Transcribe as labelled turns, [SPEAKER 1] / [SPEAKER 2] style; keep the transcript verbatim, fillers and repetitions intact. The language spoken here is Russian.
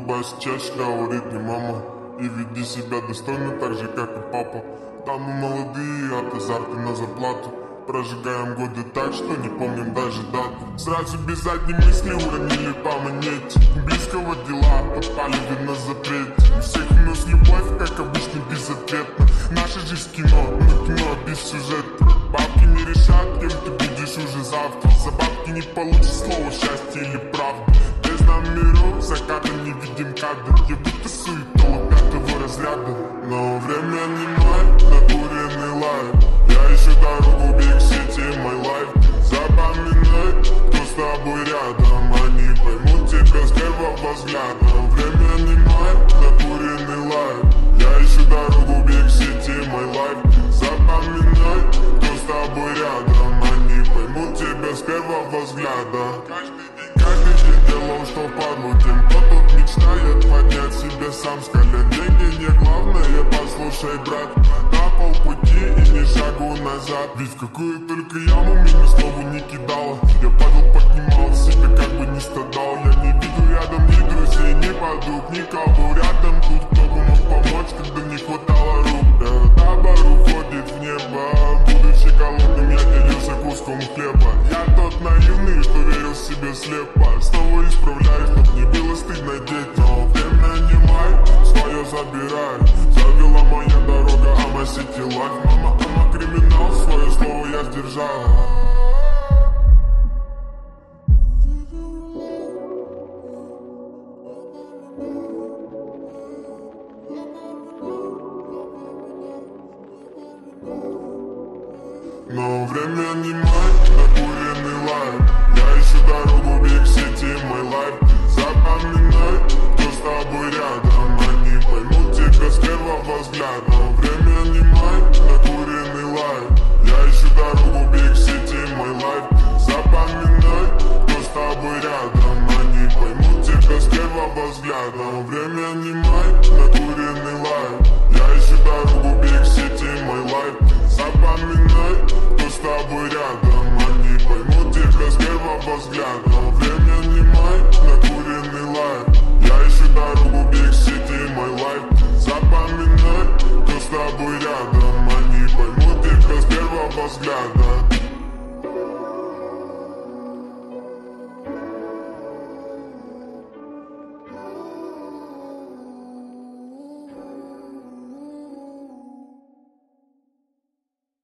[SPEAKER 1] улыбайся чаще, говорит мне мама. И веди себя достойно, так же, как и папа. Да мы молодые, от азарта на зарплату. Прожигаем годы так, что не помним даже дату. Сразу без задней мысли уронили по монете. Близкого дела попали в на запрет. У всех у нас любовь, как обычно, безответна. Наша жизнь кино, но кино без сюжета. Бабки не решат, кем ты будешь уже завтра. За бабки не получишь слово счастье или правда. Без номеров, за кадром не видим кадр. Я будто суетолог пятого разряда. Но время не мой, накуренный лайф. Я ищу дорогу в Big City, мой лайф. Запоминай, кто с тобой рядом. Они поймут тебя с первого взгляда. Время не мой, накуренный лайф. Я ищу дорогу в Big City, мой лайф. Запоминай, кто с тобой рядом. Они поймут тебя с первого взгляда. Каждый день, каждый день делал, что впадлу. Тем, кто тут мечтает поднять себя сам с колен. Деньги не главное, послушай, брат. На полпути и не шагу назад. Ведь в какую только яму меня слову не кидало. Я падал, поднимал себя, как бы не страдал. Я не видел рядом ни друзей, ни подруг, никого рядом. Тут кто бы мог помочь, когда не хватало рук. Табор уходит в небо. Будучи голодным, я делился куском хлеба. Я тот наивный, что верил себе слепо. Снова исправляюсь, чтоб не было стыдно деть. Но время не май, свое забирай. Завела моя дорога, Ама Сити Лайф. Мама, Ама криминал, свое слово я сдержал. Но время не мой, накуренный лайф. Я ищу дорогу в Big City, мой лайф. Запоминай, кто с тобой рядом. Они поймут тебя с первого взгляда. Время не мой, накуренный лайф. Я ищу дорогу в Big City, мой лайф. Запоминай, кто с тобой рядом. Они поймут тебя с первого взгляда. Время не мой, накуренный лайф. Я ищу дорогу в Big City, мой лайф. Запоминай, кто с тобой рядом. Они поймут тебя с первого взгляда. Время не мой, накуренный лайф. Я ищу дорогу в Big City, мой лайф. Запоминай, кто с тобой рядом. Они поймут тебя с первого взгляда.